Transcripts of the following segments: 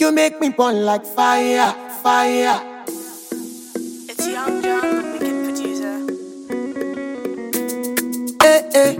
You make me burn like fire, fire. It's Young John, the wicked producer. Eh, eh.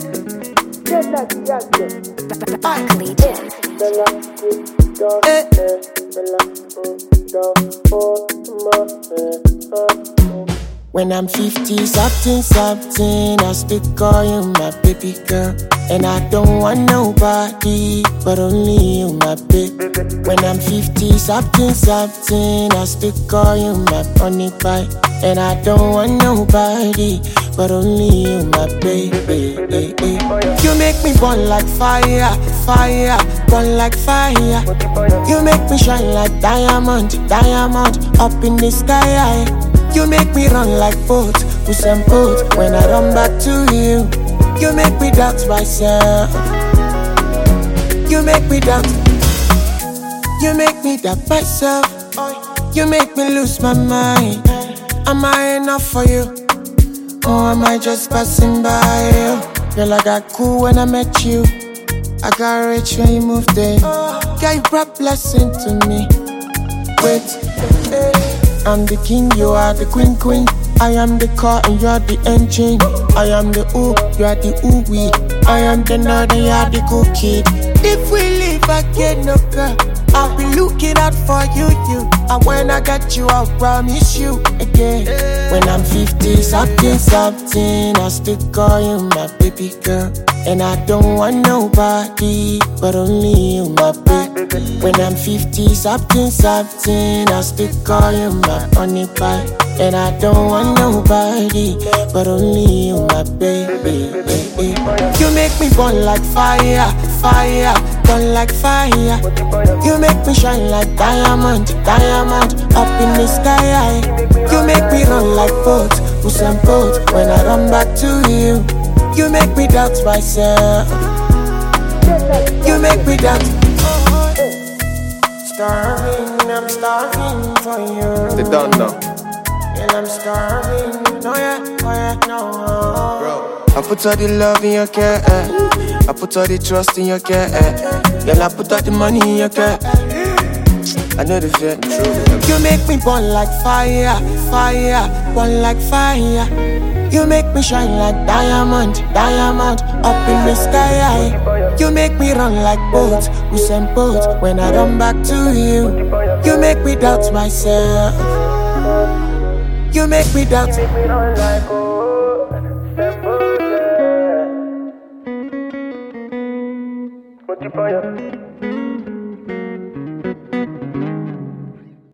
When I'm 50 something, I still call you my baby girl. And I don't want nobody, but only you, my baby. When I'm 50 something, I still call you my honey pie. And I don't want nobody, but only you, my baby. You make me burn like fire, fire, burn like fire. You make me shine like diamond, diamond, up in the sky. You make me run like boat, Usain Bolt. When I run back to you, you make me doubt myself. You make me doubt. You make me doubt myself. You make me lose my mind. Am I enough for you? Or am I just passing by you? Girl, I got cool when I met you. I got rich when you moved in. Girl, you brought blessing to me. Wait, I'm the king, you are the queen, queen. I am the car and you are the engine. I am the ooh, you are the ooh-wee. I am the nerd and you are the cool kid. If we leave, I get no girl. I'll be looking out for you. And when I got you, I'll promise you again. When I'm 50 something, I still call you my baby girl. And I don't want nobody, but only you, my baby. When I'm 50 something, I still call you my honey pie. And I don't want nobody, but only you, my baby. You make me burn like fire, fire, burn like fire. You make me shine like diamond, diamond, up in the sky. You make me run like boat, Usain Bolt. When I run back to you, you make me doubt myself. You make me doubt. Starving, I'm starving for you. They don't know. And I'm starving. No, yeah, oh yeah, no. Bro. I put all the love in your care. I put all the trust in your care. Girl, I put all the money in your care. I know the fear. You make me burn like fire, fire, burn like fire. You make me shine like diamond, diamond, up in the sky. You make me run like boat, Usain Bolt. When I run back to you, you make me doubt myself. You make me doubt. Multiplier.